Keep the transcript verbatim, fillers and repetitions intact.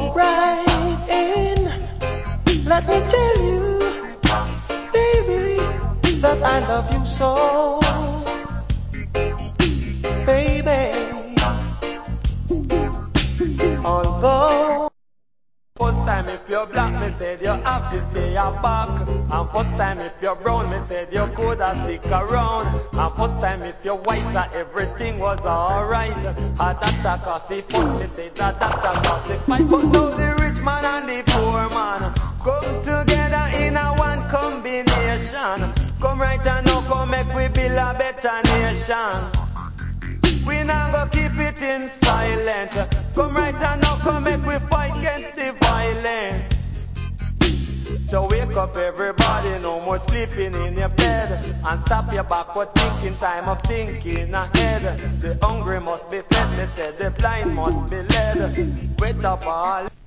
right in. Let me tell you, baby, that I love you so. Baby, although first time if you're black, me said you have to stay back. And first time if you're brown, me said you coulda stick around. And first time if you're white, that everything was alright. Heart attack cause the first, me said that that cause the fight. But now the rich man and the poor man come together in a one combination. Come right and now come make we build a better nation. We now go keep it in silent. Come right and now come make we fight against the violence. So wake up everybody, no more sleeping in your bed. And stop your backward thinking, time of thinking ahead. The hungry must be fed, they said the blind must be led. Wait up all